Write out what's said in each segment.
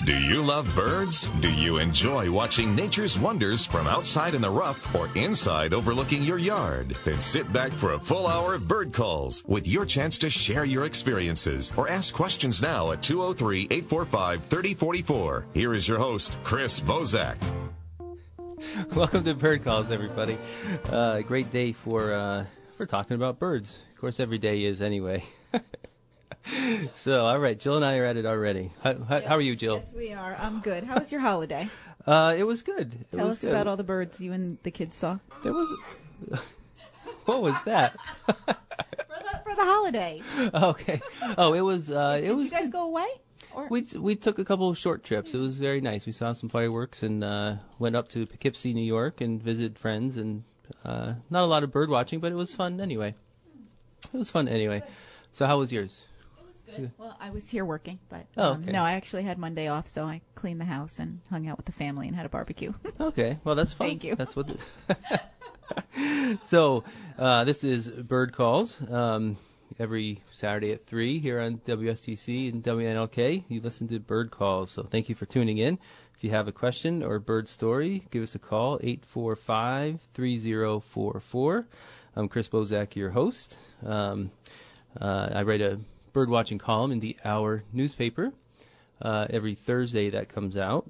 Do you love birds? Do you enjoy watching nature's wonders from outside in the rough or inside overlooking your yard? Then sit back for a full hour of Bird Calls with your chance to share your experiences or ask questions now at 203-845-3044. Here is your host, Chris Bozak. Welcome to Bird Calls, everybody. Great day for talking about birds. Of course, every day is anyway. So, all right, Jill and I are at it already. How are you, Jill? Yes, we are. I'm good. How was your holiday? It was good. Tell us about all the birds you and the kids saw. There was... What was that? for the holiday. Okay. Oh, it was... Did you guys go away? Or? We took a couple of short trips. It was very nice. We saw some fireworks and went up to Poughkeepsie, New York, and visited friends. And not a lot of bird watching, but it was fun anyway. So how was yours? Good. Well, I was here working, but okay. No, I actually had Monday off, so I cleaned the house and hung out with the family and had a barbecue. Okay, well, that's fun. Thank you. That's what. So, this is Bird Calls. Every Saturday at 3 here on WSTC and WNLK. You listen to Bird Calls, so thank you for tuning in. If you have a question or a bird story, give us a call, 845-3044. I'm Chris Bozak, your host. I write a birdwatching column in the Hour newspaper every Thursday that comes out.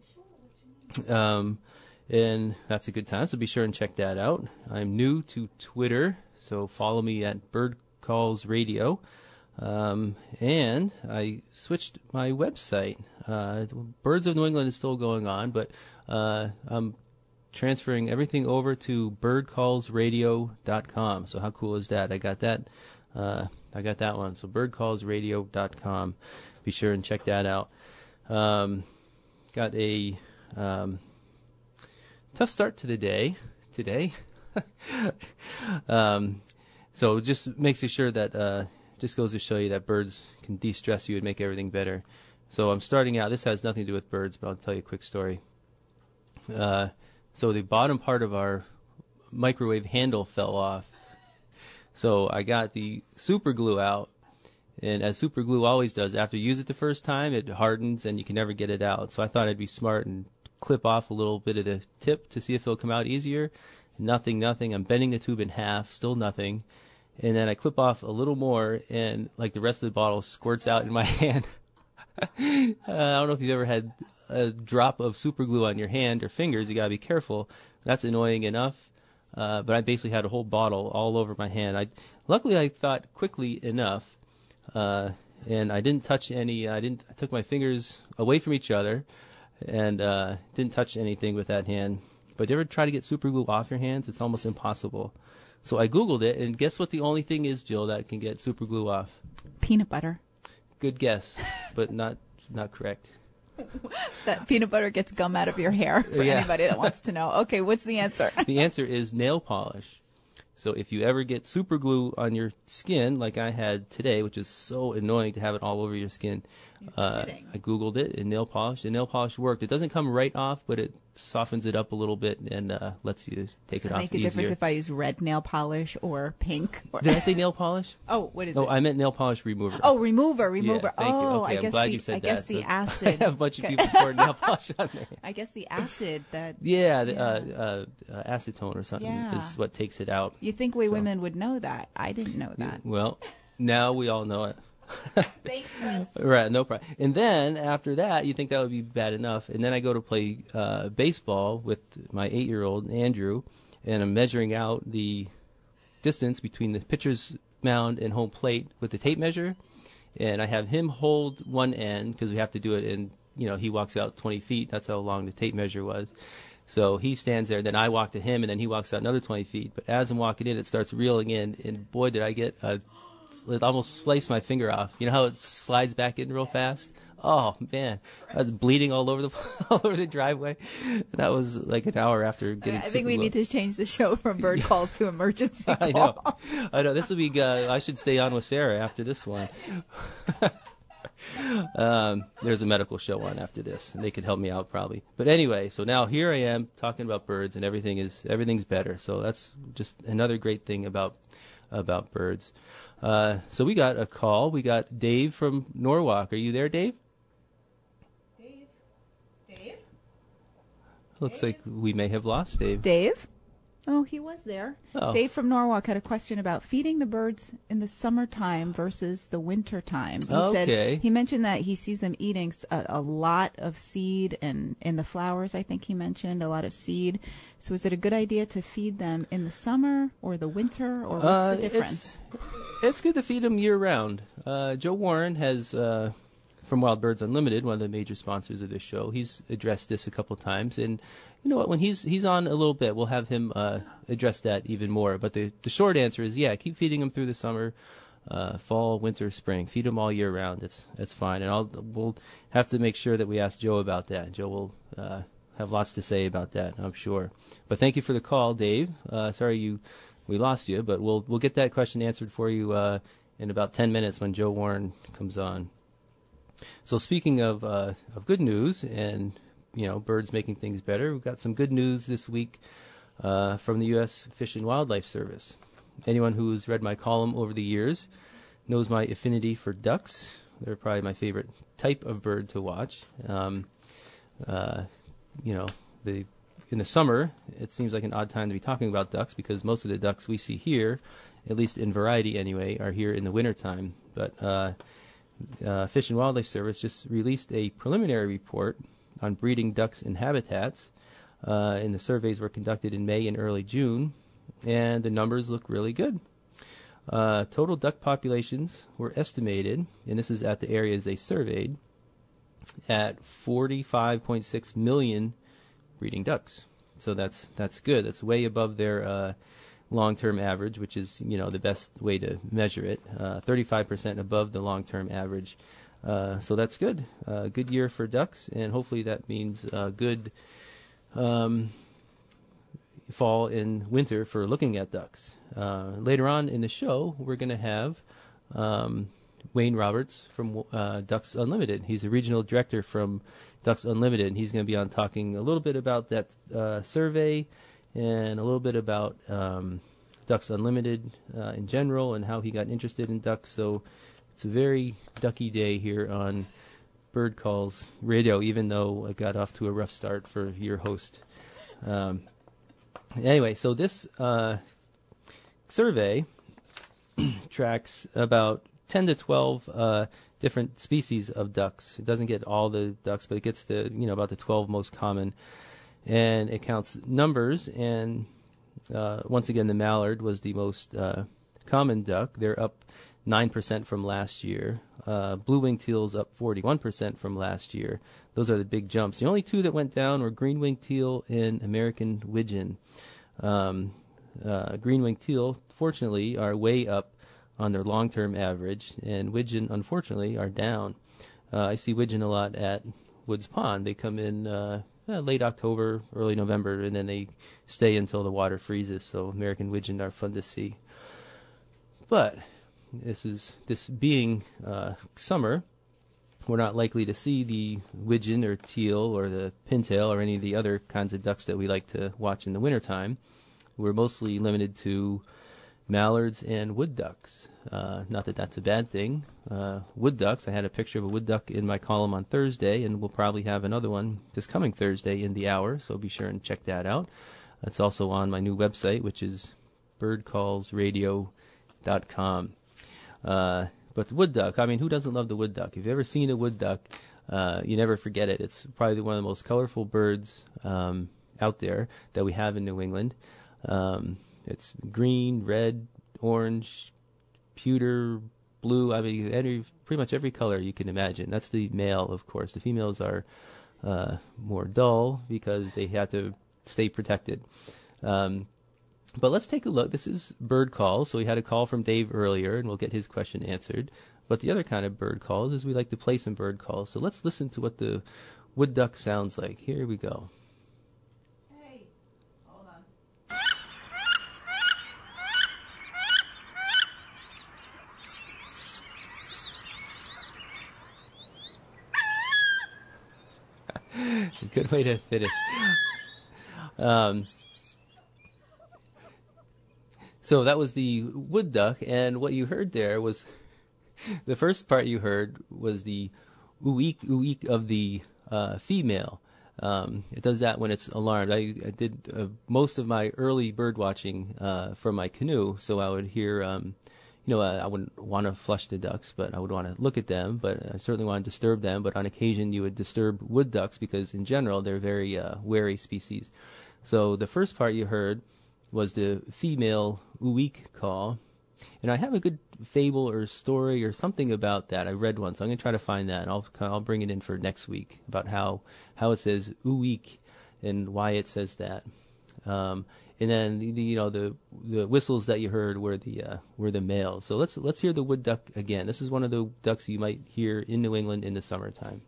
And that's a good time, so be sure and check that out. I'm new to Twitter, so follow me at Bird Calls Radio. And I switched my website. Birds of New England is still going on, but I'm transferring everything over to birdcallsradio.com. So how cool is that? I got that one. So birdcallsradio.com. Be sure and check that out. Got a tough start to the day today. So just makes you sure that just goes to show you that birds can de-stress you and make everything better. So I'm starting out. This has nothing to do with birds, but I'll tell you a quick story. So the bottom part of our microwave handle fell off. So I got the super glue out, and as super glue always does, after you use it the first time, it hardens and you can never get it out. So I thought I'd be smart and clip off a little bit of the tip to see if it'll come out easier. Nothing. I'm bending the tube in half, still nothing. And then I clip off a little more, and like the rest of the bottle squirts out in my hand. I don't know if you've ever had a drop of super glue on your hand or fingers. You got to be careful. That's annoying enough. But I basically had a whole bottle all over my hand. Luckily, I thought quickly enough, and I didn't touch any. I took my fingers away from each other, and didn't touch anything with that hand. But you ever try to get super glue off your hands? It's almost impossible. So I Googled it, and guess what the only thing is, Jill, that can get super glue off? Peanut butter. Good guess, but not correct. That peanut butter gets gum out of your hair for anybody that wants to know. Okay, what's the answer? The answer is nail polish. So if you ever get super glue on your skin, like I had today, which is so annoying to have it all over your skin, I Googled it, and nail polish worked. It doesn't come right off, but it softens it up a little bit and lets you take it off easier. Does it make a difference if I use red nail polish or pink? Did I say nail polish? Oh, what is it? No, I meant nail polish remover. Oh, remover. Yeah, thank you. Okay, I'm glad you said that. I guess the acid. I have a bunch of people pouring nail polish on there. I guess the acid that... acetone or something is what takes it out. You think women would know that. I didn't know that. Well, now we all know it. Thanks, Chris. Right, no problem. And then after that, you think that would be bad enough. And then I go to play baseball with my 8-year-old, Andrew, and I'm measuring out the distance between the pitcher's mound and home plate with the tape measure. And I have him hold one end because we have to do it in, he walks out 20 feet. That's how long the tape measure was. So he stands there, then I walk to him, and then he walks out another 20 feet. But as I'm walking in, it starts reeling in, and boy, did I get it almost sliced my finger off. You know how it slides back in real fast? Oh, man. I was bleeding all over the driveway. That was like an hour after getting I think we need to change the show from bird calls to emergency call. I know. This will be, I should stay on with Sarah after this one. There's a medical show on after this, and they could help me out probably. But anyway, so now here I am talking about birds, and everything's better. So that's just another great thing about birds. So we got a call. We got Dave from Norwalk. Are you there, Dave? Looks like we may have lost Dave. Dave? Oh, he was there. Oh. Dave from Norwalk had a question about feeding the birds in the summertime versus the winter time. He mentioned that he sees them eating a lot of seed, and in the flowers, I think he mentioned, a lot of seed. So is it a good idea to feed them in the summer or the winter, or what's the difference? It's good to feed them year-round. Joe Warren has, from Wild Birds Unlimited, one of the major sponsors of this show, he's addressed this a couple times, and you know what? When he's on a little bit, we'll have him address that even more. But the short answer is, yeah, keep feeding them through the summer, fall, winter, spring. Feed them all year round. That's fine. And we'll have to make sure that we ask Joe about that. Joe will have lots to say about that, I'm sure. But thank you for the call, Dave. Sorry we lost you, but we'll get that question answered for you in about 10 minutes when Joe Warren comes on. So speaking of good news and birds making things better, we've got some good news this week from the U.S. Fish and Wildlife Service. Anyone who's read my column over the years knows my affinity for ducks. They're probably my favorite type of bird to watch. In the summer, it seems like an odd time to be talking about ducks because most of the ducks we see here, at least in variety anyway, are here in the wintertime. But Fish and Wildlife Service just released a preliminary report on breeding ducks in habitats. And the surveys were conducted in May and early June, and the numbers look really good. Total duck populations were estimated, and this is at the areas they surveyed, at 45.6 million breeding ducks. So that's good. That's way above their long-term average, which is the best way to measure it. 35% above the long-term average. So that's good. Good year for ducks, and hopefully that means good fall and winter for looking at ducks. Later on in the show, we're going to have Wayne Roberts from Ducks Unlimited. He's a regional director from Ducks Unlimited, and he's going to be on talking a little bit about that survey and a little bit about Ducks Unlimited in general and how he got interested in ducks. So it's a very ducky day here on Bird Calls Radio, even though I got off to a rough start for your host. Anyway, so this survey tracks about 10 to 12 different species of ducks. It doesn't get all the ducks, but it gets to about the 12 most common, and it counts numbers. And once again, the mallard was the most common duck. They're up 9% from last year. Blue-winged teals up 41% from last year. Those are the big jumps. The only two that went down were green-winged teal and American widgeon. Green-winged teal, fortunately, are way up on their long-term average, and widgeon, unfortunately, are down. I see widgeon a lot at Woods Pond. They come in late October, early November, and then they stay until the water freezes, so American widgeon are fun to see. But this being summer, we're not likely to see the widgeon or teal or the pintail or any of the other kinds of ducks that we like to watch in the wintertime. We're mostly limited to mallards and wood ducks. Not that that's a bad thing. Wood ducks, I had a picture of a wood duck in my column on Thursday, and we'll probably have another one this coming Thursday in the hour, so be sure and check that out. That's also on my new website, which is birdcallsradio.com. But the wood duck, I mean, who doesn't love the wood duck? If you've ever seen a wood duck, you never forget it. It's probably one of the most colorful birds out there that we have in New England. It's green, red, orange, pewter, blue. I mean, pretty much every color you can imagine. That's the male, of course. The females are more dull because they have to stay protected. But let's take a look. This is bird calls. So we had a call from Dave earlier, and we'll get his question answered. But the other kind of bird calls is we like to play some bird calls. So let's listen to what the wood duck sounds like. Here we go. Hey, hold on. Good way to finish. So that was the wood duck, and what you heard there was, the first part you heard was the ooh-eek of the female. It does that when it's alarmed. I did most of my early bird watching from my canoe, so I would hear, I wouldn't want to flush the ducks, but I would want to look at them, but I certainly want to disturb them. But on occasion, you would disturb wood ducks because, in general, they're very wary species. So the first part you heard was the female uik call. And I have a good fable or story or something about that. I read one, so I'm going to try to find that, and I'll bring it in for next week about how it says uik and why it says that. And then the whistles that you heard were the males. So let's hear the wood duck again. This is one of the ducks you might hear in New England in the summertime.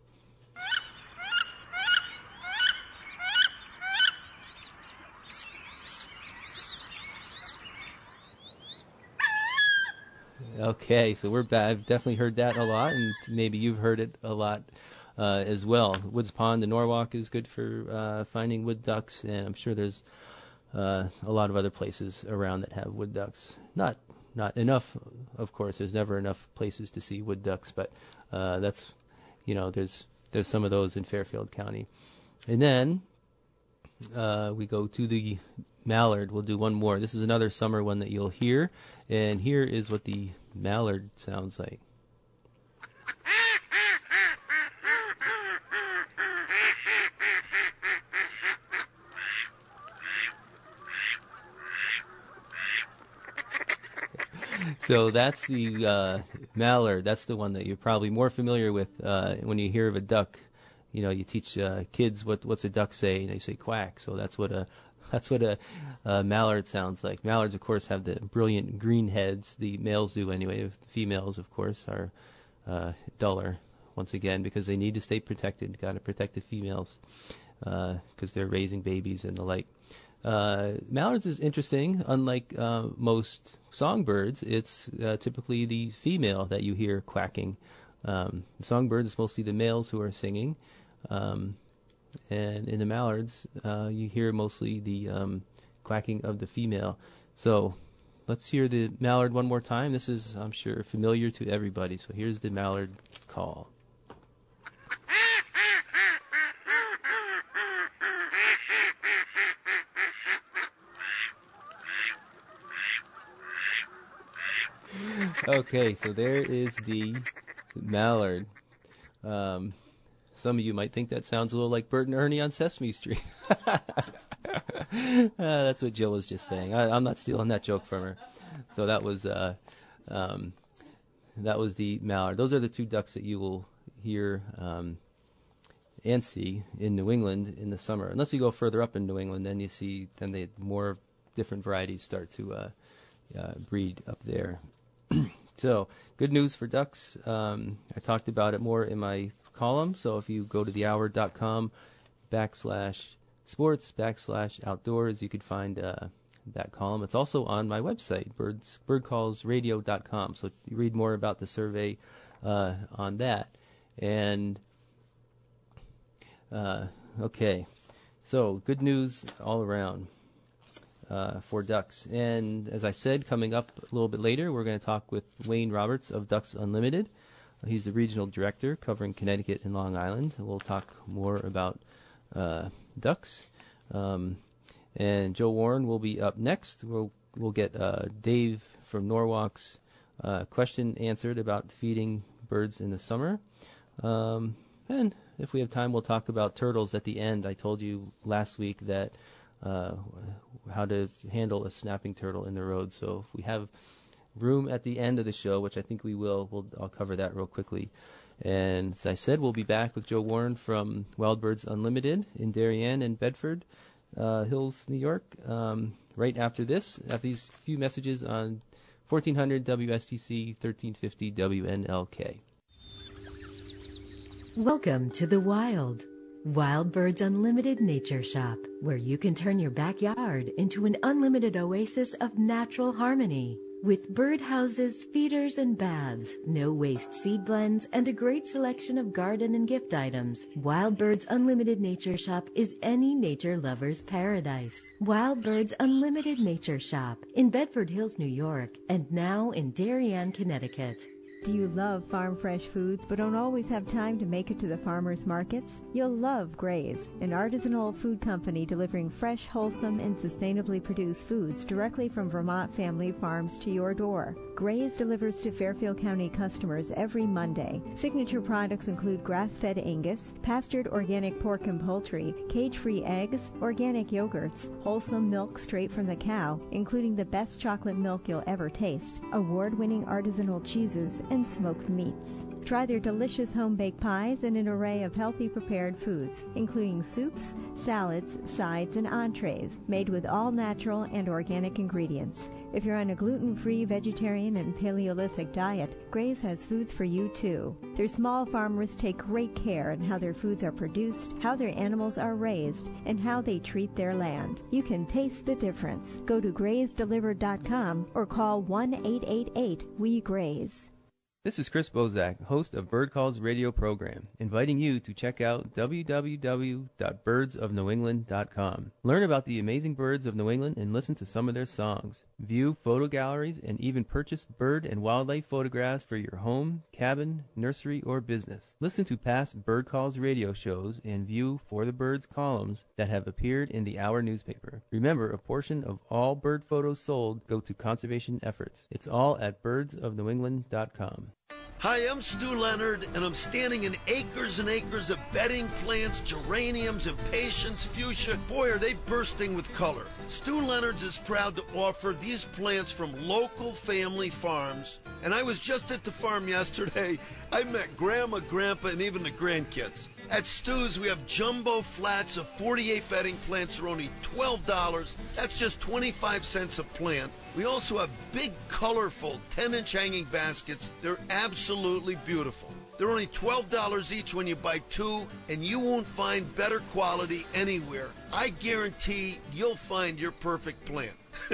Okay, so we're back. I've definitely heard that a lot, and maybe you've heard it a lot as well. Woods Pond, the Norwalk, is good for finding wood ducks, and I'm sure there's a lot of other places around that have wood ducks. Not enough, of course. There's never enough places to see wood ducks, but there's some of those in Fairfield County. And then we go to the mallard. We'll do one more. This is another summer one that you'll hear, and here is what the mallard sounds like. So that's the mallard. That's the one that you're probably more familiar with when you hear of a duck. You teach kids what's a duck say, and they say quack. So that's what a mallard sounds like. Mallards, of course, have the brilliant green heads. The males do anyway. The females, of course, are duller, once again, because they need to stay protected. Got to protect the females because they're raising babies and the like. Mallards is interesting. Unlike most songbirds, it's typically the female that you hear quacking. Songbirds, it's mostly the males who are singing. And in the mallards, you hear mostly the quacking of the female. So let's hear the mallard one more time. This is, I'm sure, familiar to everybody. So here's the mallard call. Okay, so there is the mallard. Some of you might think that sounds a little like Bert and Ernie on Sesame Street. That's what Jill was just saying. I'm not stealing that joke from her. So that was the mallard. Those are the two ducks that you will hear and see in New England in the summer. Unless you go further up in New England, then the more different varieties start to breed up there. So good news for ducks. I talked about it more in my column. So if you go to thehour.com/sports/outdoors, you could find that column. It's also on my website, birdcallsradio.com. So you read more about the survey on that. And okay, so good news all around for ducks. And as I said, coming up a little bit later, we're going to talk with Wayne Roberts of Ducks Unlimited. He's the regional director covering Connecticut and Long Island. We'll talk more about ducks. And Joe Warren will be up next. We'll get Dave from Norwalk's question answered about feeding birds in the summer. And if we have time, we'll talk about turtles at the end. I told you last week that how to handle a snapping turtle in the road. So if we have room at the end of the show, which I think we will, I'll cover that real quickly. And as I said, we'll be back with Joe Warren from Wild Birds Unlimited in Darien and Bedford Hills, New York, right after this, after these few messages on 1400 WSTC 1350 WNLK. Welcome to the Wild Birds Unlimited Nature Shop, where you can turn your backyard into an unlimited oasis of natural harmony. With birdhouses, feeders, and baths, no-waste seed blends, and a great selection of garden and gift items, Wild Birds Unlimited Nature Shop is any nature lover's paradise. Wild Birds Unlimited Nature Shop in Bedford Hills, New York, and now in Darien, Connecticut. Do you love farm fresh foods but don't always have time to make it to the farmers markets? You'll love Graze, an artisanal food company delivering fresh, wholesome, and sustainably produced foods directly from Vermont family farms to your door. Graze delivers to Fairfield County customers every Monday. Signature products include grass-fed Angus, pastured organic pork and poultry, cage-free eggs, organic yogurts, wholesome milk straight from the cow, including the best chocolate milk you'll ever taste, award-winning artisanal cheeses, and smoked meats. Try their delicious home-baked pies and an array of healthy prepared foods, including soups, salads, sides, and entrees, made with all-natural and organic ingredients. If you're on a gluten-free, vegetarian, and Paleolithic diet, Graze has foods for you, too. Their small farmers take great care in how their foods are produced, how their animals are raised, and how they treat their land. You can taste the difference. Go to grazedelivered.com or call 1-888-WE-GRAZE. This is Chris Bozak, host of Bird Calls radio program, inviting you to check out www.birdsofnewengland.com. Learn about the amazing birds of New England and listen to some of their songs. View photo galleries and even purchase bird and wildlife photographs for your home, cabin, nursery, or business. Listen to past Bird Calls radio shows and view For the Birds columns that have appeared in the Hour newspaper. Remember, a portion of all bird photos sold go to conservation efforts. It's all at birdsofnewengland.com. Hi, I'm Stu Leonard, and I'm standing in acres and acres of bedding plants, geraniums, impatiens, fuchsia. Boy, are they bursting with color. Stu Leonard's is proud to offer these plants from local family farms. And I was just at the farm yesterday. I met Grandma, Grandpa, and even the grandkids. At Stu's, we have jumbo flats of 48 bedding plants for only $12. That's just 25 cents a plant. We also have big, colorful 10-inch hanging baskets. They're absolutely beautiful. They're only $12 each when you buy two, and you won't find better quality anywhere. I guarantee you'll find your perfect plant.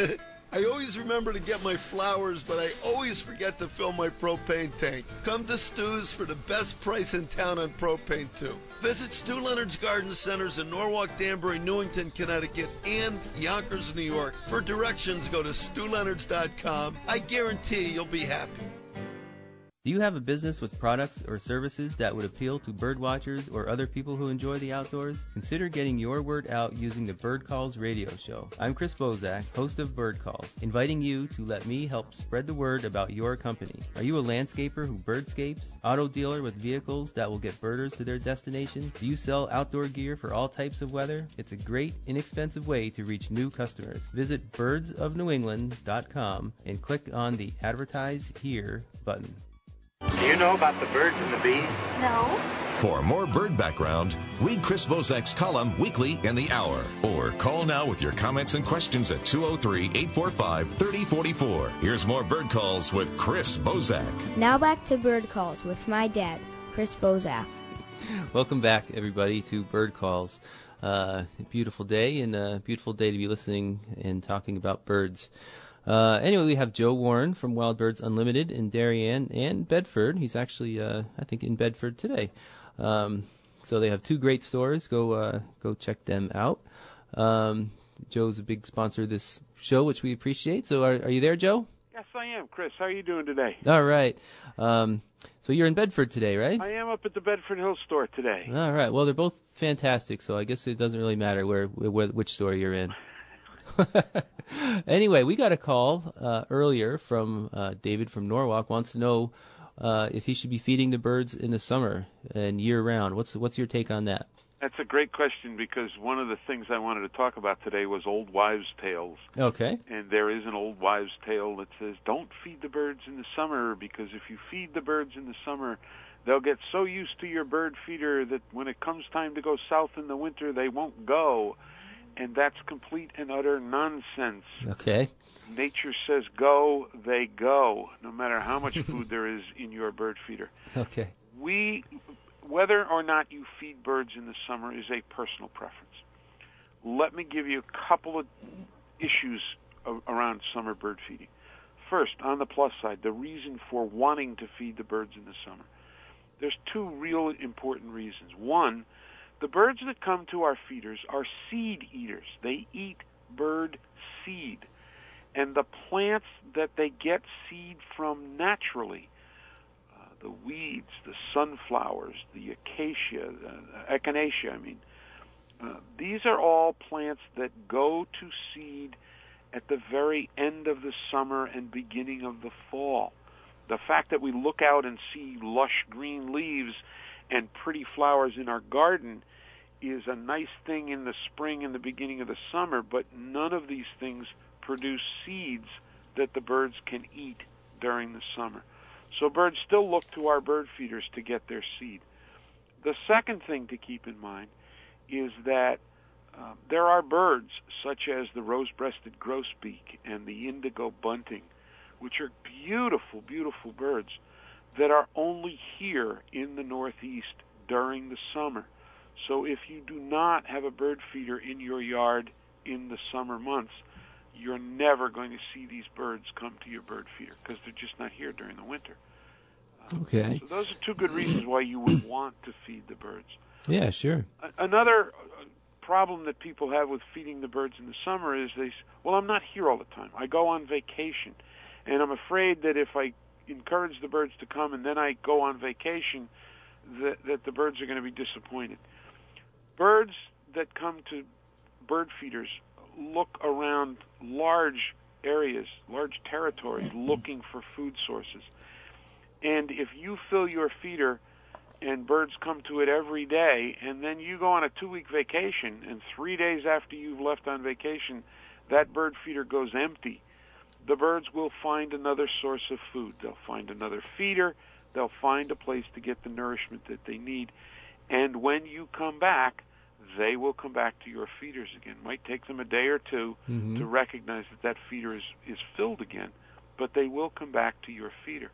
I always remember to get my flowers, but I always forget to fill my propane tank. Come to Stu's for the best price in town on propane, too. Visit Stu Leonard's Garden Centers in Norwalk, Danbury, Newington, Connecticut, and Yonkers, New York. For directions, go to StuLeonards.com. I guarantee you'll be happy. Do you have a business with products or services that would appeal to bird watchers or other people who enjoy the outdoors? Consider getting your word out using the Bird Calls radio show. I'm Chris Bozak, host of Bird Calls, inviting you to let me help spread the word about your company. Are you a landscaper who birdscapes? Auto dealer with vehicles that will get birders to their destination? Do you sell outdoor gear for all types of weather? It's a great, inexpensive way to reach new customers. Visit birdsofnewengland.com and click on the Advertise Here button. Do you know about the birds and the bees? No. For more bird background, read Chris Bozak's column weekly in the Hour. Or call now with your comments and questions at 203-845-3044. Here's more Bird Calls with Chris Bozak. Now back to Bird Calls with my dad, Chris Bozak. Welcome back, everybody, to Bird Calls. Beautiful day, and a beautiful day to be listening and talking about birds. Anyway, we have Joe Warren from Wild Birds Unlimited in Darien and Bedford. He's actually, I think, in Bedford today. So they have two great stores. Go check them out. Joe's a big sponsor of this show, which we appreciate. So are you there, Joe? Yes, I am. Chris, how are you doing today? All right. So you're in Bedford today, right? I am up at the Bedford Hills store today. All right. Well, they're both fantastic, so I guess it doesn't really matter which store you're in. Anyway, we got a call earlier from David from Norwalk. Wants to know if he should be feeding the birds in the summer and year-round. What's your take on that? That's a great question, because one of the things I wanted to talk about today was old wives' tales. Okay. And there is an old wives' tale that says, don't feed the birds in the summer, because if you feed the birds in the summer, they'll get so used to your bird feeder that when it comes time to go south in the winter, they won't go. And that's complete and utter nonsense. Okay. Nature says go, they go, no matter how much food there is in your bird feeder. Okay. Whether or not you feed birds in the summer is a personal preference. Let me give you a couple of issues around summer bird feeding. First, on the plus side, the reason for wanting to feed the birds in the summer. There's two real important reasons. One, the birds that come to our feeders are seed eaters. They eat bird seed. And the plants that they get seed from naturally the weeds, the sunflowers, the acacia, echinacea, these are all plants that go to seed at the very end of the summer and beginning of the fall. The fact that we look out and see lush green leaves and pretty flowers in our garden is a nice thing in the spring and the beginning of the summer, but none of these things produce seeds that the birds can eat during the summer. So birds still look to our bird feeders to get their seed. The second thing to keep in mind is that there are birds such as the rose-breasted grosbeak and the indigo bunting, which are beautiful, beautiful birds that are only here in the Northeast during the summer. So if you do not have a bird feeder in your yard in the summer months, you're never going to see these birds come to your bird feeder because they're just not here during the winter. Okay. So those are two good reasons why you would want to feed the birds. Yeah, sure. Another problem that people have with feeding the birds in the summer is they say, well, I'm not here all the time. I go on vacation. And I'm afraid that if I encourage the birds to come and then I go on vacation, that the birds are going to be disappointed. Birds that come to bird feeders look around large areas, large territories, looking for food sources. And if you fill your feeder and birds come to it every day, and then you go on a 2-week vacation, and 3 days after you've left on vacation, that bird feeder goes empty, the birds will find another source of food. They'll find another feeder. They'll find a place to get the nourishment that they need. And when you come back, they will come back to your feeders again. It might take them a day or two to recognize that feeder is filled again, but they will come back to your feeder.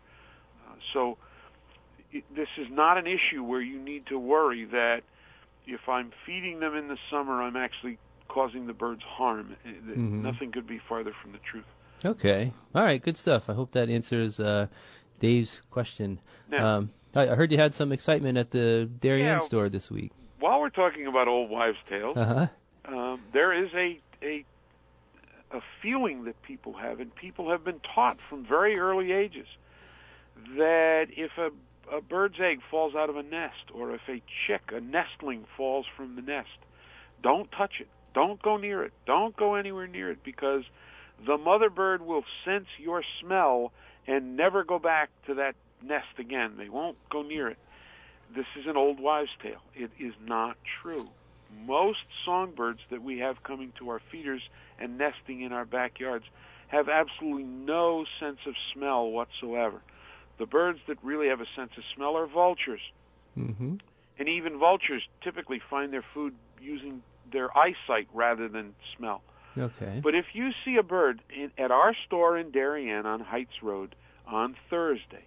So this is not an issue where you need to worry that if I'm feeding them in the summer, I'm actually causing the birds harm. Nothing could be farther from the truth. Okay. All right. Good stuff. I hope that answers Dave's question. Now, I heard you had some excitement at the Darien store this week. While we're talking about old wives' tales, there is a feeling that people have, and people have been taught from very early ages, that if a bird's egg falls out of a nest, or if a nestling falls from the nest, don't touch it. Don't go near it. Don't go anywhere near it, because the mother bird will sense your smell and never go back to that nest again. They won't go near it. This is an old wives' tale. It is not true. Most songbirds that we have coming to our feeders and nesting in our backyards have absolutely no sense of smell whatsoever. The birds that really have a sense of smell are vultures. And even vultures typically find their food using their eyesight rather than smell. Okay. But if you see a bird at our store in Darien on Heights Road on Thursday,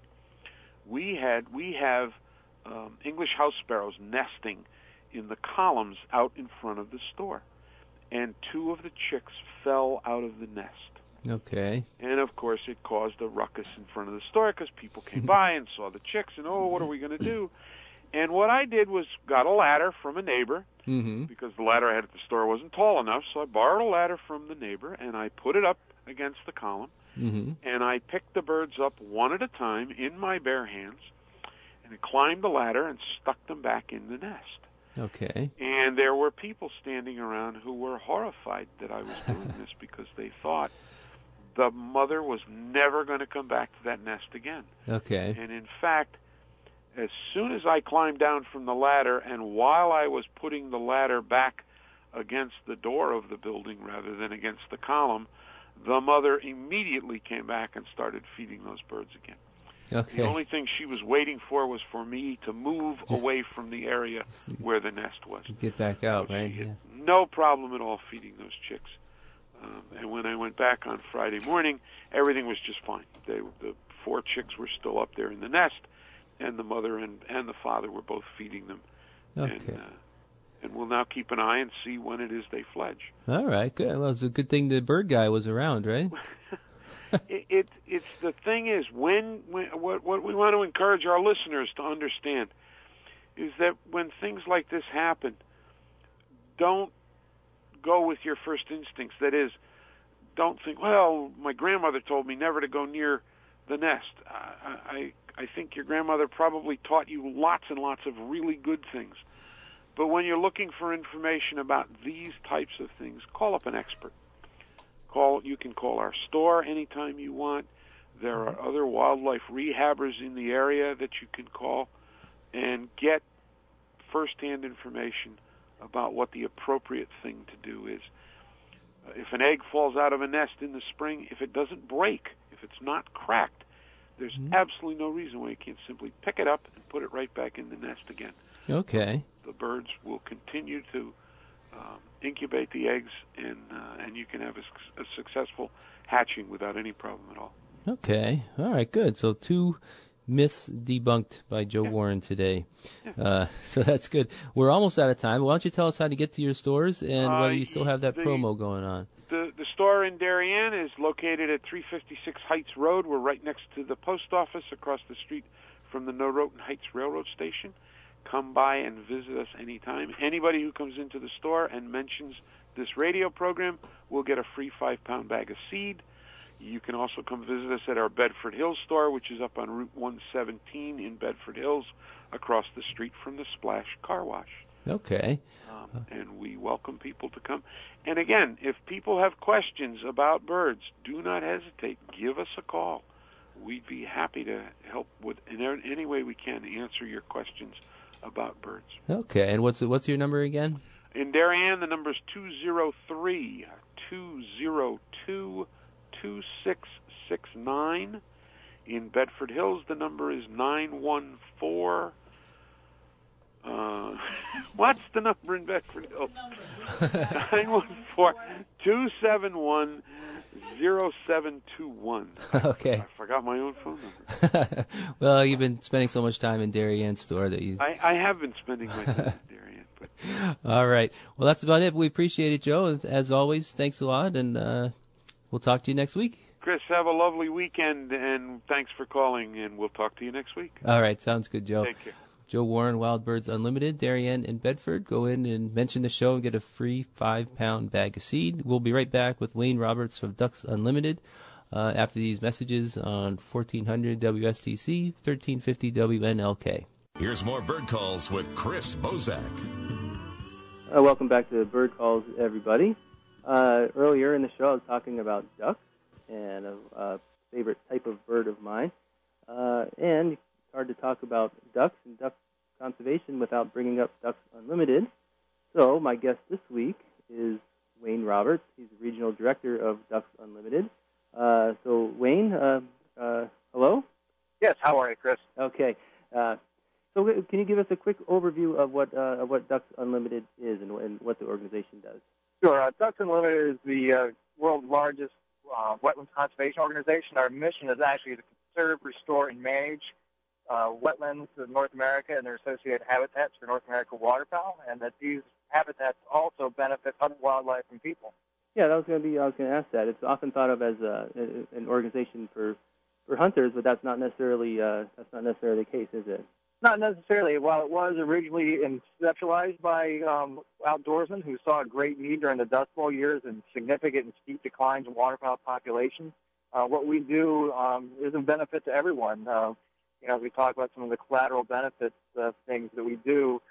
we have English house sparrows nesting in the columns out in front of the store, and 2 of the chicks fell out of the nest. Okay. And of course, it caused a ruckus in front of the store because people came by and saw the chicks, and what are we going to do? And what I did was got a ladder from a neighbor, because the ladder I had at the store wasn't tall enough, so I borrowed a ladder from the neighbor, and I put it up against the column, and I picked the birds up one at a time in my bare hands, and I climbed the ladder and stuck them back in the nest. Okay. And there were people standing around who were horrified that I was doing this because they thought the mother was never going to come back to that nest again. Okay. And in fact, as soon as I climbed down from the ladder, and while I was putting the ladder back against the door of the building rather than against the column, the mother immediately came back and started feeding those birds again. Okay. The only thing she was waiting for was for me to move away from the area where the nest was. Get back out, right? She had no problem at all feeding those chicks. And when I went back on Friday morning, everything was just fine. The 4 chicks were still up there in the nest, and the mother and the father were both feeding them. Okay. And we'll now keep an eye and see when it is they fledge. All right, good. Well, it's a good thing the bird guy was around, right? It's the thing is, what we want to encourage our listeners to understand is that when things like this happen, don't go with your first instincts. That is, don't think, well, my grandmother told me never to go near the nest. I think your grandmother probably taught you lots and lots of really good things. But when you're looking for information about these types of things, call up an expert. You can call our store anytime you want. There are other wildlife rehabbers in the area that you can call and get firsthand information about what the appropriate thing to do is. If an egg falls out of a nest in the spring, if it doesn't break, if it's not cracked, there's absolutely no reason why you can't simply pick it up and put it right back in the nest again. Okay. The birds will continue to incubate the eggs, and you can have a successful hatching without any problem at all. Okay. All right, good. So 2 myths debunked by Joe Warren today. So that's good. We're almost out of time. Why don't you tell us how to get to your stores and whether you still have that promo going on? The store in Darien is located at 356 Heights Road. We're right next to the post office, across the street from the Noroton Heights Railroad Station. Come by and visit us anytime. Anybody who comes into the store and mentions this radio program will get a free 5-pound bag of seed. You can also come visit us at our Bedford Hills store, which is up on Route 117 in Bedford Hills, across the street from the Splash Car Wash. Okay. And we welcome people to come. And again, if people have questions about birds, do not hesitate. Give us a call. We'd be happy to help in any way we can to answer your questions about birds. Okay. And what's your number again? In Darien, the number is 203-202-2669. In Bedford Hills, the number is 914. What's the number in Bedford Hills? 914-271-0721. Okay. I forgot my own phone number. Well, you've been spending so much time in Darien store that you... I have been spending my time in Darien. But... All right. Well, that's about it. We appreciate it, Joe. As always, thanks a lot, and we'll talk to you next week. Chris, have a lovely weekend, and thanks for calling, and we'll talk to you next week. All right. Sounds good, Joe. Take care. Joe Warren, Wild Birds Unlimited, Darien and Bedford. Go in and mention the show and get a free 5-pound bag of seed. We'll be right back with Wayne Roberts from Ducks Unlimited after these messages on 1400 WSTC, 1350 WNLK. Here's more Bird Calls with Chris Bozak. Welcome back to Bird Calls, everybody. Earlier in the show, I was talking about ducks and a favorite type of bird of mine. And it's hard to talk about ducks and duck conservation without bringing up Ducks Unlimited. So my guest this week is Wayne Roberts. He's the regional director of Ducks Unlimited. So Wayne, hello? Yes, how are you, Chris? Okay. So can you give us a quick overview of what Ducks Unlimited is and what the organization does? Sure. Ducks Unlimited is the world's largest wetlands conservation organization. Our mission is actually to conserve, restore, and manage wetlands in North America and their associated habitats for North American waterfowl, and that these habitats also benefit other wildlife and people. Yeah, I was going to ask that. It's often thought of as an organization for hunters, but that's not necessarily the case, is it? Not necessarily. While it was originally conceptualized by outdoorsmen who saw a great need during the Dust Bowl years and significant and steep declines in waterfowl populations, what we do is a benefit to everyone. As we talk about some of the collateral benefits of things that we do,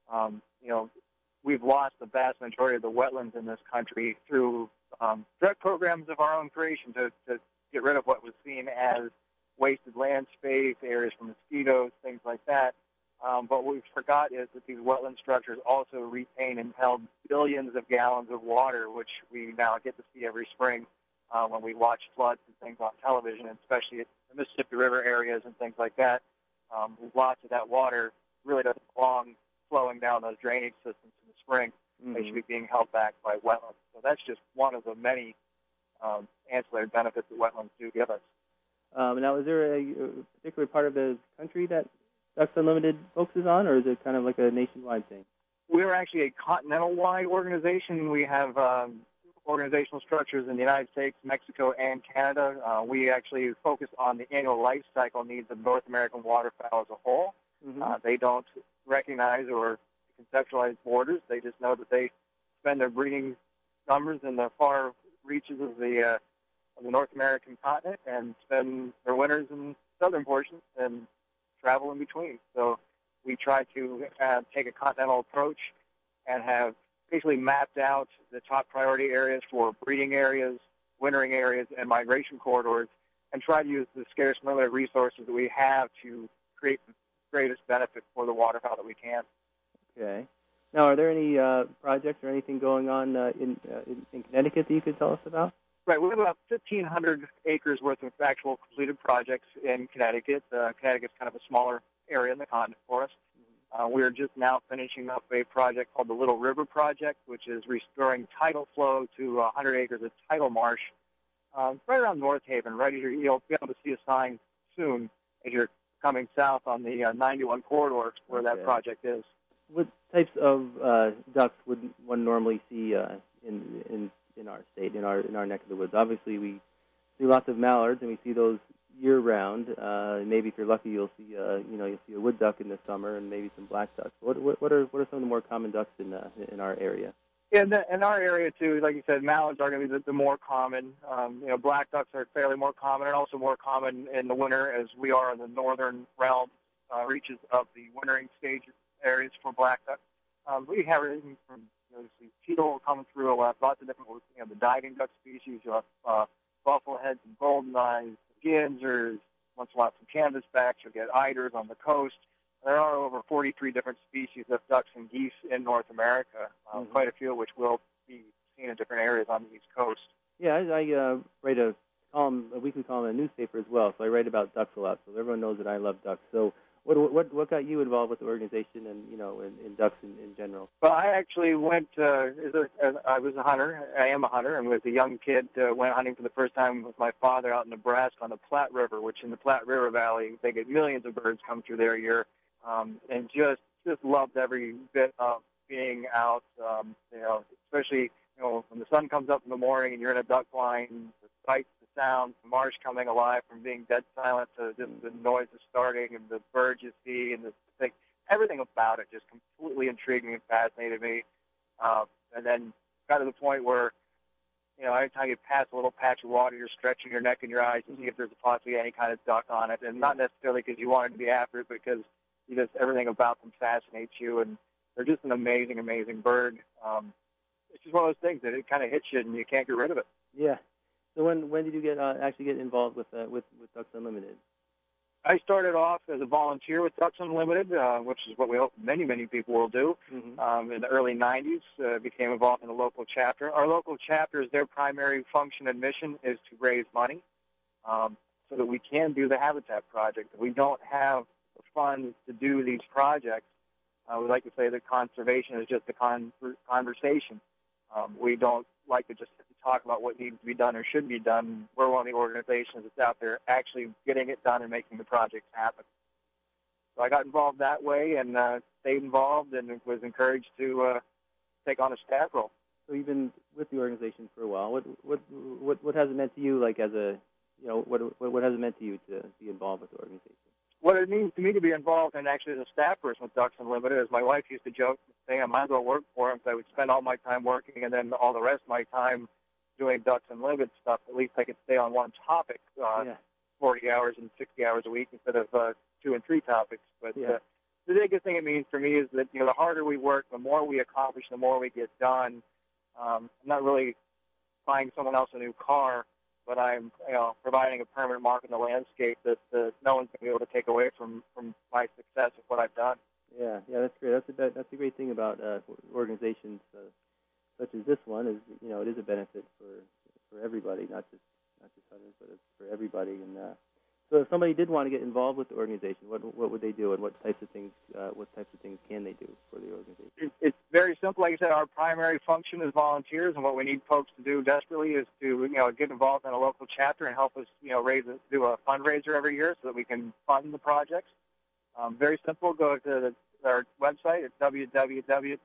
we've lost the vast majority of the wetlands in this country through direct programs of our own creation to get rid of what was seen as wasted land space, areas for mosquitoes, things like that. But what we forgot is that these wetland structures also retain and held billions of gallons of water, which we now get to see every spring when we watch floods and things on television, and especially at the Mississippi River areas and things like that. Lots of that water really doesn't belong flowing down those drainage systems in the spring. Mm-hmm. They should be being held back by wetlands. So that's just one of the many ancillary benefits that wetlands do give us. Now, is there a particular part of the country that Ducks Unlimited focuses on, or is it kind of like a nationwide thing? We're actually a continental-wide organization. We have organizational structures in the United States, Mexico, and Canada. We actually focus on the annual life cycle needs of North American waterfowl as a whole. Mm-hmm. They don't recognize or conceptualize borders. They just know that they spend their breeding numbers in the far reaches of the North American continent and spend their winters in southern portions and travel in between. So we try to take a continental approach and have basically mapped out the top priority areas for breeding areas, wintering areas, and migration corridors, and try to use the scarce and limited resources that we have to create the greatest benefit for the waterfowl that we can. Okay. Now, are there any projects or anything going on in Connecticut that you could tell us about? Right. We have about 1,500 acres worth of actual completed projects in Connecticut. Connecticut's kind of a smaller area in the continent for us. We're just now finishing up a project called the Little River Project, which is restoring tidal flow to 100 acres of tidal marsh right around North Haven. Right as you'll be able to see a sign soon as you're coming south on the 91 corridor where that project is. What types of ducks would one normally see in our state, in our neck of the woods? Obviously, we see lots of mallards, and we see those year round. Maybe if you're lucky, you'll see you'll see a wood duck in the summer, and maybe some black ducks. What are some of the more common ducks in our area? Yeah, in our area too, like you said, mallards are going to be the more common. Black ducks are fairly more common, and also more common in the winter, as we are in the northern realm reaches of the wintering stage areas for black ducks. We have everything from teal coming through, lots of different, the diving duck species. You have buffleheads and golden eyes, ginzers, once in a while some canvasbacks. You'll get eiders on the coast. There are over 43 different species of ducks and geese in North America, quite a few of which will be seen in different areas on the East Coast. Yeah, I write a weekly column in a newspaper as well, so I write about ducks a lot, so everyone knows that I love ducks. So what got you involved with the organization and, in ducks in general? Well, I actually went, I was a hunter. I am a hunter, and was a young kid, went hunting for the first time with my father out in Nebraska on the Platte River, which in the Platte River Valley, they get millions of birds come through there a year, and just loved every bit of being out, especially, when the sun comes up in the morning and you're in a duck blind, the sights, the sounds, the marsh coming alive from being dead silent to just the noise of starting and the birds you see and the thing. Everything about it just completely intrigued me and fascinated me. And then got to the point where, every time you pass a little patch of water, you're stretching your neck and your eyes to see if there's possibly any kind of duck on it. And not necessarily because you wanted to be after it, because everything about them fascinates you. And they're just an amazing, amazing bird. It's just one of those things that it kind of hits you and you can't get rid of it. Yeah. So when did you actually get involved with Ducks Unlimited? I started off as a volunteer with Ducks Unlimited, which is what we hope many, many people will do. In the early 90s, became involved in a local chapter. Our local chapters, their primary function and mission is to raise money so that we can do the Habitat Project. If we don't have the funds to do these projects, we like to say that conservation is just a conversation. We don't like to just talk about what needs to be done or should be done. We're one of the organizations that's out there actually getting it done and making the projects happen. So I got involved that way and stayed involved and was encouraged to take on a staff role. So you've been with the organization for a while. What has it meant to you, like as a, what has it meant to you to be involved with the organization? What it means to me to be involved, and actually as a staff person with Ducks Unlimited, as my wife used to joke, saying I might as well work for them, because I would spend all my time working and then all the rest of my time doing Ducks Unlimited stuff. At least I could stay on one topic 40 hours and 60 hours a week instead of 2 and 3 topics. But the biggest thing it means for me is that the harder we work, the more we accomplish, the more we get done. I'm not really buying someone else a new car, but I'm providing a permanent mark in the landscape that no one's going to be able to take away from my success of what I've done. Yeah, that's great. That's a great thing about organizations such as this one is it is a benefit for everybody, not just hunters, but it's for everybody. And so if somebody did want to get involved with the organization, what would they do, and what types of things can they do for the organization? It's very simple. Like I said, our primary function is volunteers, and what we need folks to do desperately is to get involved in a local chapter and help us do a fundraiser every year so that we can fund the projects. Very simple. Go to our website. It's www.ducks.org.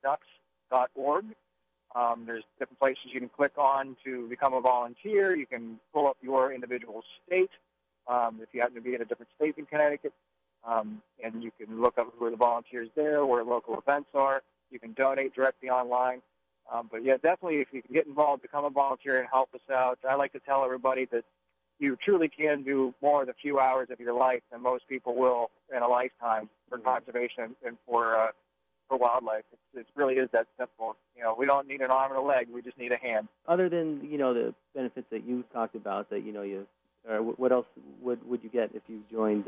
There's different places you can click on to become a volunteer. You can pull up your individual state if you happen to be in a different state than Connecticut, and you can look up who are the volunteers there, where local events are. You can donate directly online. But, definitely if you can get involved, become a volunteer and help us out. I like to tell everybody that you truly can do more in a few hours of your life than most people will in a lifetime for conservation and for wildlife. It really is that simple. We don't need an arm and a leg. We just need a hand. Other than, the benefits that you talked about, that, what else would you get if you joined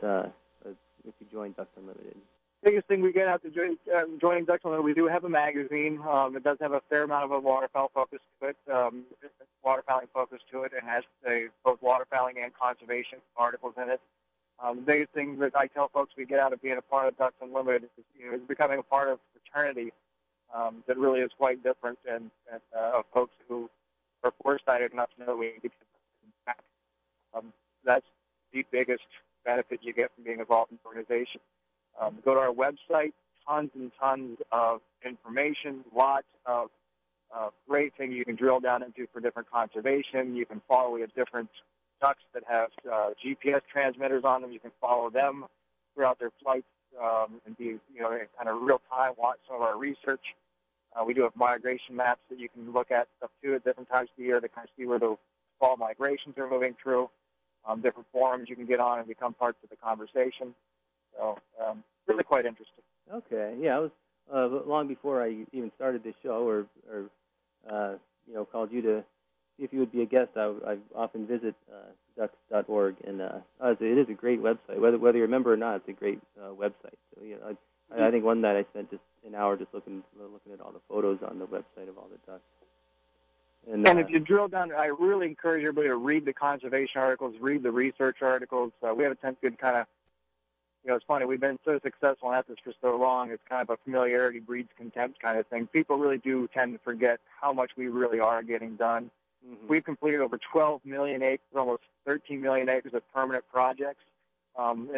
Ducks Unlimited? Biggest thing we get after joining Ducks Unlimited, we do have a magazine. It does have a fair amount of a waterfowl focus to it, waterfowling focus to it, and has both waterfowling and conservation articles in it. The biggest thing that I tell folks we get out of being a part of Ducks Unlimited is becoming a part of a fraternity that really is quite different and of folks who are foresighted enough to know that we need to get back. That's the biggest benefit you get from being involved in the organization. Go to our website, tons and tons of information, lots of great things you can drill down into for different conservation. You can follow, we have different ducks that have GPS transmitters on them. You can follow them throughout their flights and be, kind of real time, watch some of our research. We do have migration maps that you can look at up to at different times of the year to kind of see where the fall migrations are moving through. Different forums you can get on and become parts of the conversation. So really quite interesting. Okay, yeah, I was long before I even started this show, or called you to see if you would be a guest. I often visit ducks.org, and it is a great website. Whether you remember or not, it's a great website. So I think one night I spent just an hour just looking at all the photos on the website of all the ducks. And if you drill down, I really encourage everybody to read the conservation articles, read the research articles. We have a tendency to kind of, it's funny, we've been so successful at this for so long, it's kind of a familiarity breeds contempt kind of thing. People really do tend to forget how much we really are getting done. Mm-hmm. We've completed over 12 million acres, almost 13 million acres of permanent projects on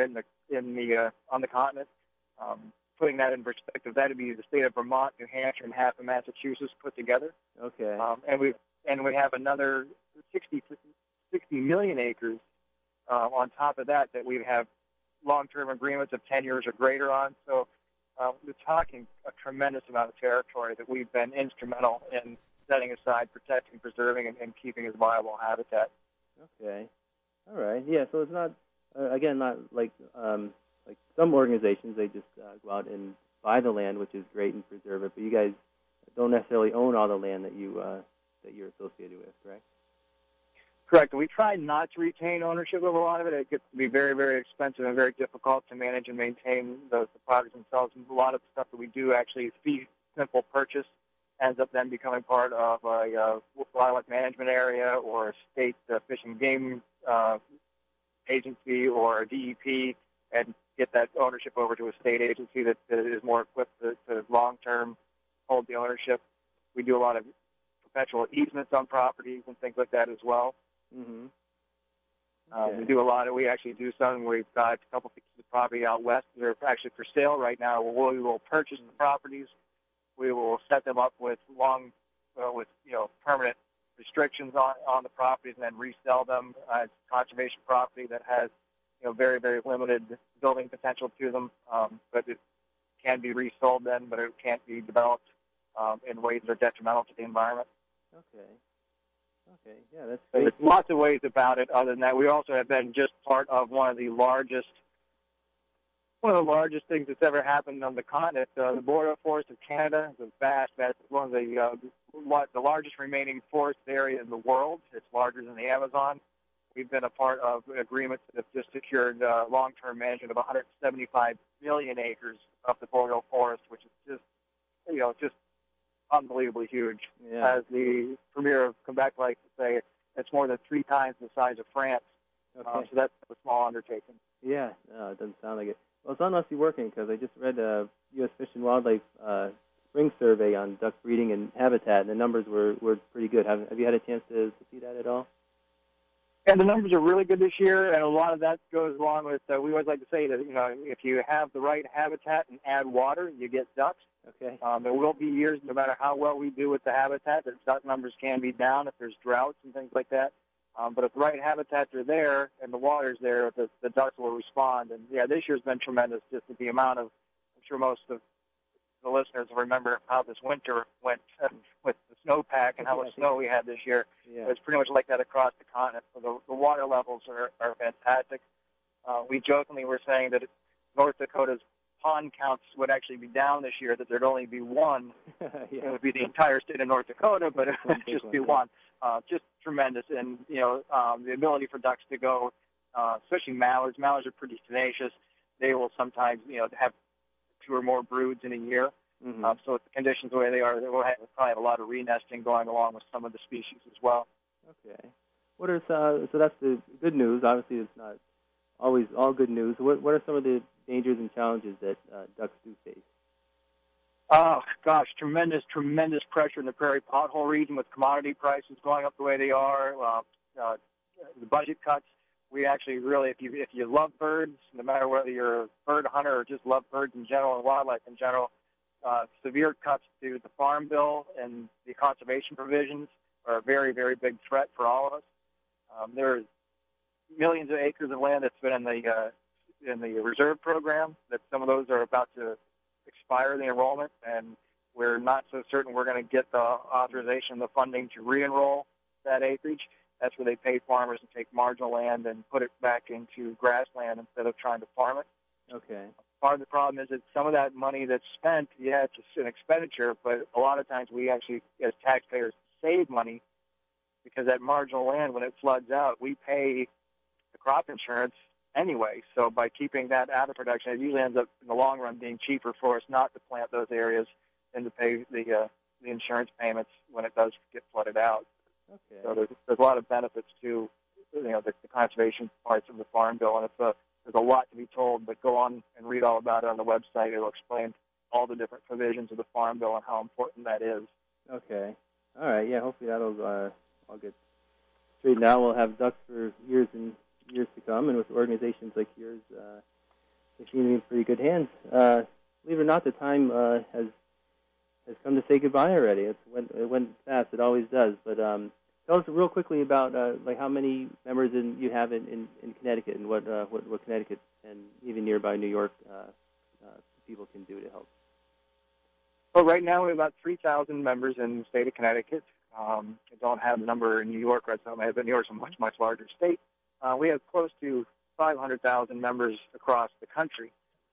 the continent. Putting that in perspective, that would be the state of Vermont, New Hampshire, and half of Massachusetts put together. Okay. And we have another 60 million acres on top of that we have long-term agreements of 10 years or greater on. So we're talking a tremendous amount of territory that we've been instrumental in setting aside, protecting, preserving, and keeping as viable habitat. Okay. All right. Yeah. So it's not not like some organizations. They just go out and buy the land, which is great, and preserve it. But you guys don't necessarily own all the land that you're associated with, correct? Correct. We try not to retain ownership of a lot of it. It gets to be very, very expensive and very difficult to manage and maintain the projects themselves. And a lot of the stuff that we do actually fee simple purchase ends up then becoming part of a wildlife management area or a state fish and game agency or a DEP, and get that ownership over to a state agency that is more equipped to long-term hold the ownership. We do a lot of perpetual easements on properties and things like that as well. Mm-hmm. Okay. We actually do some. We've got a couple pieces of property out west that are actually for sale right now. We will purchase the properties. We will set them up with permanent restrictions on the properties, and then resell them as conservation property that has very, very limited building potential to them, but it can be resold then, but it can't be developed in ways that are detrimental to the environment. Okay, yeah, that's great. There's lots of ways about it. Other than that, we also have been just part of one of the largest things that's ever happened on the continent. The Boreal Forest of Canada is one of the largest remaining forest area in the world. It's larger than the Amazon. We've been a part of agreements that have just secured long-term management of 175 million acres of the Boreal Forest, which is just unbelievably huge. Yeah. As the Premier of Quebec likes to say, it's more than 3 times the size of France. Okay. So that's a small undertaking. Yeah, no, it doesn't sound like it. Well, it's not must be working, because I just read a U.S. Fish and Wildlife spring survey on duck breeding and habitat, and the numbers were pretty good. Have you had a chance to see that at all? And the numbers are really good this year, and a lot of that goes along with, we always like to say that, if you have the right habitat and add water, you get ducks. Okay. There will be years, no matter how well we do with the habitat, that duck numbers can be down if there's droughts and things like that. But if the right habitats are there and the water's there, the ducks will respond. And, yeah, this year's been tremendous, just the amount of, I'm sure most of the listeners will remember how this winter went with the snowpack and how much snow we had this year. Yeah. It's pretty much like that across the continent. So the water levels are fantastic. We jokingly were saying that North Dakota's pond counts would actually be down this year, that there'd only be one. It would be the entire state of North Dakota, but it would just be one. Just tremendous. And, the ability for ducks to go, especially mallards. Mallards are pretty tenacious. They will sometimes, have 2 or more broods in a year. Mm-hmm. So with the conditions the way they are, we'll probably have a lot of re-nesting going along with some of the species as well. Okay. What are so that's the good news. Obviously, it's not always all good news. What are some of the dangers and challenges that ducks do face? Oh, gosh, tremendous pressure in the prairie pothole region with commodity prices going up the way they are, the budget cuts. We actually really, if you love birds, no matter whether you're a bird hunter or just love birds in general and wildlife in general, severe cuts to the Farm Bill and the conservation provisions are a very, very big threat for all of us. There's millions of acres of land that's been in the reserve program, that some of those are about to expire the enrollment, and we're not so certain we're going to get the authorization, the funding to re-enroll that acreage. That's where they pay farmers to take marginal land and put it back into grassland instead of trying to farm it. Okay. Part of the problem is that some of that money that's spent, it's an expenditure, but a lot of times we actually, as taxpayers, save money because that marginal land, when it floods out, we pay the crop insurance anyway. So by keeping that out of production, it usually ends up in the long run being cheaper for us not to plant those areas and to pay the insurance payments when it does get flooded out. Okay. So there's a lot of benefits to the conservation parts of the Farm Bill, and there's a lot to be told. But go on and read all about it on the website. It'll explain all the different provisions of the Farm Bill and how important that is. Okay. All right. Yeah. Hopefully that'll all get straightened out. We'll have ducks for years and years to come, and with organizations like yours, they seem to be in pretty good hands. Believe it or not, the time has come to say goodbye already. It went fast. It always does. But tell us real quickly about how many members you have in Connecticut, and what Connecticut and even nearby New York people can do to help. Well, right now we have about 3,000 members in the state of Connecticut. I don't have the number in New York right now, but New York's a much, much larger state. We have close to 500,000 members across the country.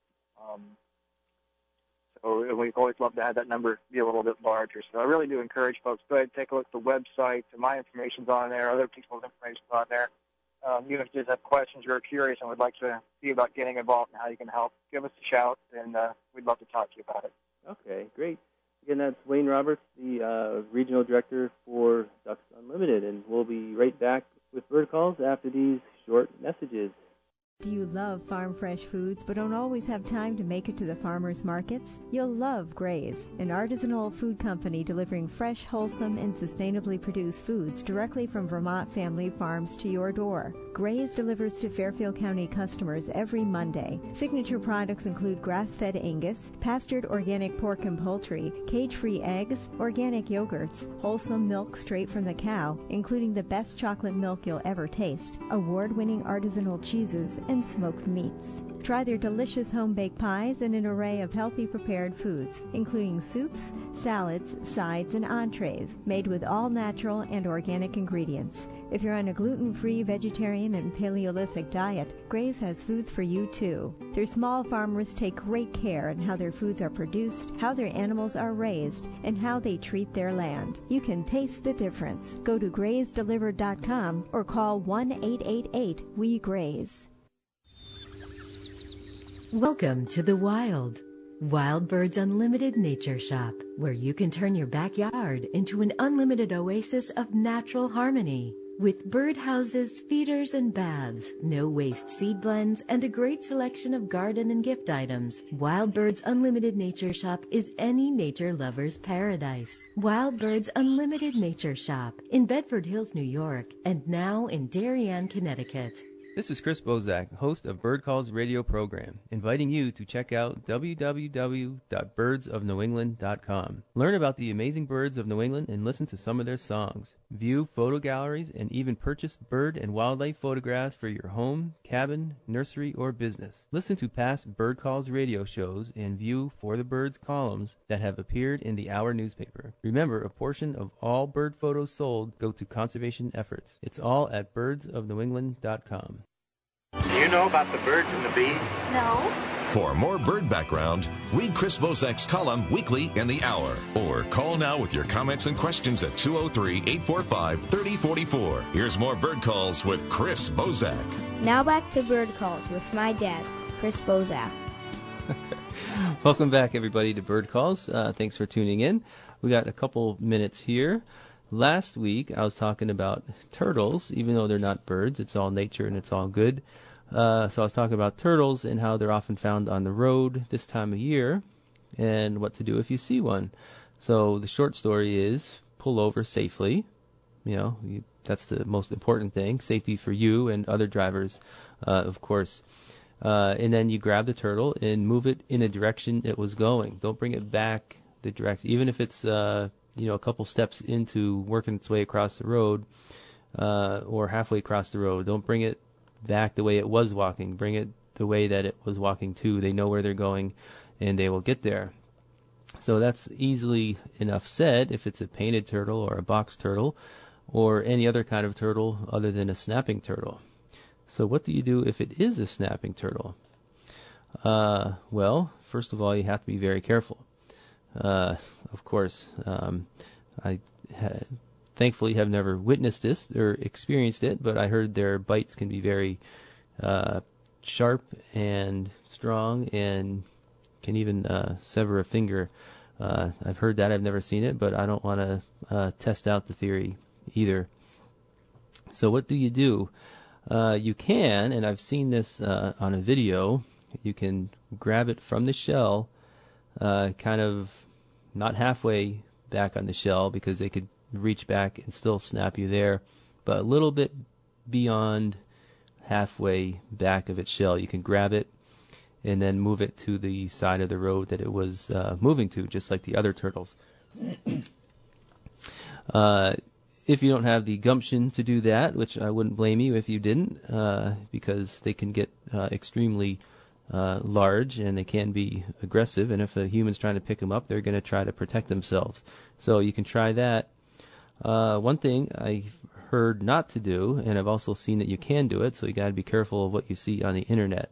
So we'd always love to have that number be a little bit larger. So I really do encourage folks, go ahead and take a look at the website. My information's on there. Other people's information's on there. Even if you just have questions or are curious and would like to see about getting involved and how you can help, give us a shout, and we'd love to talk to you about it. Okay, great. Again, that's Wayne Roberts, the Regional Director for Ducks Unlimited, and we'll be right back with Bird Calls after these short messages. Do you love farm fresh foods but don't always have time to make it to the farmers markets? You'll love Gray's, an artisanal food company delivering fresh, wholesome, and sustainably produced foods directly from Vermont family farms to your door. Gray's delivers to Fairfield County customers every Monday. Signature products include grass-fed Angus, pastured organic pork and poultry, cage-free eggs, organic yogurts, wholesome milk straight from the cow, including the best chocolate milk you'll ever taste, award-winning artisanal cheeses, and smoked meats. Try their delicious home-baked pies and an array of healthy prepared foods, including soups, salads, sides, and entrees, made with all-natural and organic ingredients. If you're on a gluten-free, vegetarian, and Paleolithic diet, Gray's has foods for you, too. Their small farmers take great care in how their foods are produced, how their animals are raised, and how they treat their land. You can taste the difference. Go to graysdelivered.com or call 1-888-WE-GRAYS. Welcome to the Wild. Wild Birds Unlimited Nature Shop, where you can turn your backyard into an unlimited oasis of natural harmony. With birdhouses, feeders, and baths, no-waste seed blends, and a great selection of garden and gift items, Wild Birds Unlimited Nature Shop is any nature lover's paradise. Wild Birds Unlimited Nature Shop in Bedford Hills, New York, and now in Darien, Connecticut. This is Chris Bozak, host of Bird Calls radio program, inviting you to check out www.birdsofnewengland.com. Learn about the amazing birds of New England and listen to some of their songs. View photo galleries and even purchase bird and wildlife photographs for your home, cabin, nursery, or business. Listen to past Bird Calls radio shows and view For the Birds columns that have appeared in the Hour newspaper. Remember, a portion of all bird photos sold go to conservation efforts. It's all at birdsofnewengland.com. Do you know about the birds and the bees? No. For more bird background, read Chris Bozak's column weekly in the Hour, or call now with your comments and questions at 203-845-3044. Here's more Bird Calls with Chris Bozak. Now back to Bird Calls with my dad, Chris Bozak. Welcome back, everybody, to Bird Calls. Thanks for tuning in. We got a couple minutes here. Last week, I was talking about turtles, even though they're not birds. It's all nature and it's all good. So I was talking about turtles and how they're often found on the road this time of year and what to do if you see one. So the short story is pull over safely. That's the most important thing, safety for you and other drivers, of course. And then you grab the turtle and move it in a direction it was going. Don't bring it back the direction, even if it's a couple steps into working its way across the road or halfway across the road. Don't bring it back the way it was walking. Bring it the way that it was walking to. They know where they're going, and they will get there. So that's easily enough said if it's a painted turtle or a box turtle or any other kind of turtle other than a snapping turtle. So what do you do if it is a snapping turtle? Well, first of all, you have to be very careful. Of course, I thankfully have never witnessed this or experienced it, but I heard their bites can be very sharp and strong and can even sever a finger. I've heard that. I've never seen it, but I don't want to test out the theory either. So what do? You can, and I've seen this on a video, you can grab it from the shell, kind of not halfway back on the shell because they could reach back and still snap you there, but a little bit beyond halfway back of its shell. You can grab it and then move it to the side of the road that it was moving to, just like the other turtles. If you don't have the gumption to do that, which I wouldn't blame you if you didn't, because they can get extremely large and they can be aggressive, and if a human's trying to pick them up, they're going to try to protect themselves. So you can try that. One thing I've heard not to do, and I've also seen that you can do it, so you got to be careful of what you see on the internet.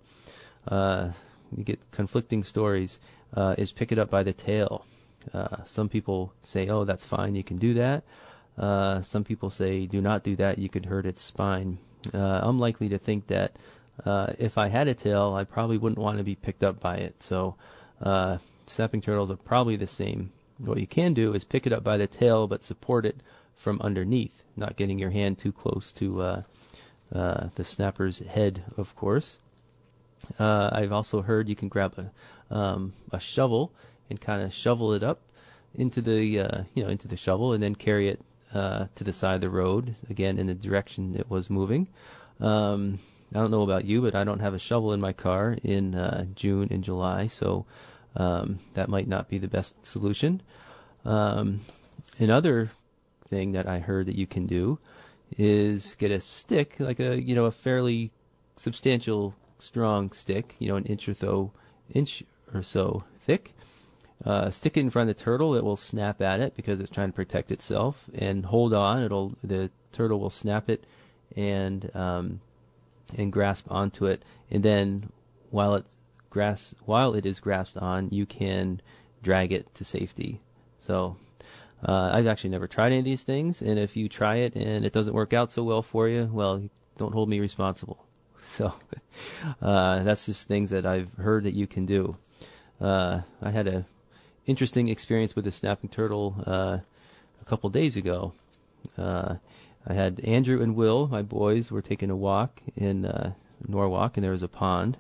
You get conflicting stories, is pick it up by the tail. Some people say, oh, that's fine, you can do that. Some people say, do not do that, you could hurt its spine. I'm likely to think that if I had a tail, I probably wouldn't want to be picked up by it. So snapping turtles are probably the same. What you can do is pick it up by the tail, but support it from underneath, not getting your hand too close to the snapper's head, of course. I've also heard you can grab a shovel and kind of shovel it up into the into the shovel, and then carry it to the side of the road, again in the direction it was moving. I don't know about you, but I don't have a shovel in my car in June and July, so that might not be the best solution. Another thing that I heard that you can do is get a stick, like a fairly substantial, strong stick, an inch or so thick. Stick it in front of the turtle. It will snap at it because it's trying to protect itself, and hold on. The turtle will snap it and grasp onto it, and then while it is grasped on, you can drag it to safety. So I've actually never tried any of these things, and if you try it and it doesn't work out so well for you, well, don't hold me responsible. So that's just things that I've heard that you can do. I had a interesting experience with a snapping turtle a couple days ago. I had Andrew and Will, my boys, were taking a walk in Norwalk, and there was a pond.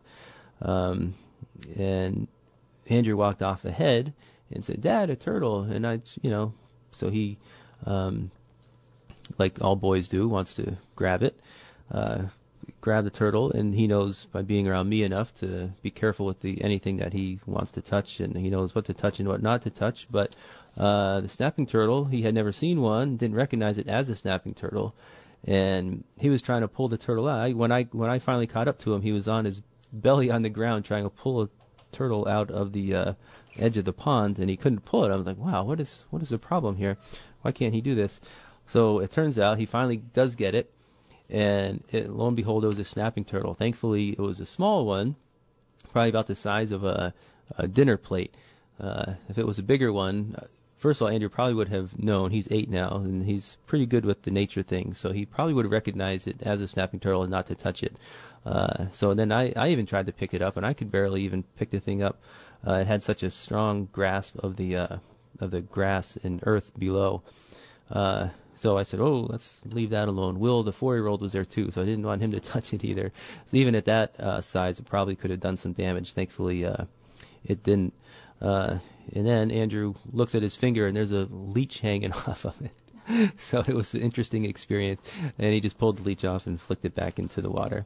And Andrew walked off ahead and said, "Dad, a turtle." And so he, like all boys do, wants to grab it. grab the turtle, and he knows by being around me enough to be careful with anything that he wants to touch, and he knows what to touch and what not to touch. But the snapping turtle, he had never seen one, didn't recognize it as a snapping turtle, and he was trying to pull the turtle out. When I finally caught up to him, he was on his belly on the ground trying to pull a turtle out of the edge of the pond, and he couldn't pull it. I was like, wow, what is the problem here? Why can't he do this? So it turns out he finally does get it, and lo and behold, it was a snapping turtle. Thankfully, it was a small one, probably about the size of a dinner plate. If it was a bigger one, first of all, Andrew probably would have known. He's 8 now, and he's pretty good with the nature things, so he probably would have recognized it as a snapping turtle and not to touch it. So then I even tried to pick it up, and I could barely even pick the thing up. It had such a strong grasp of the grass and earth below. So I said, oh, let's leave that alone. Will, the 4-year-old, was there too, so I didn't want him to touch it either. So even at that size, it probably could have done some damage. Thankfully, it didn't. And then Andrew looks at his finger, and there's a leech hanging off of it. So it was an interesting experience, and he just pulled the leech off and flicked it back into the water.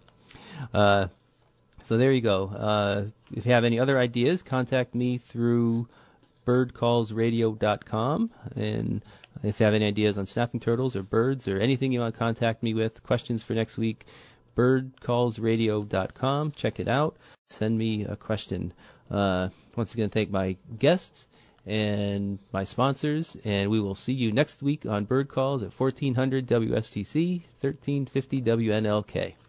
So there you go. If you have any other ideas, contact me through birdcallsradio.com, and if you have any ideas on snapping turtles or birds or anything you want to contact me with, questions for next week, birdcallsradio.com. Check it out. Send me a question. Once again, thank my guests and my sponsors, and we will see you next week on Bird Calls at 1400 WSTC, 1350 WNLK.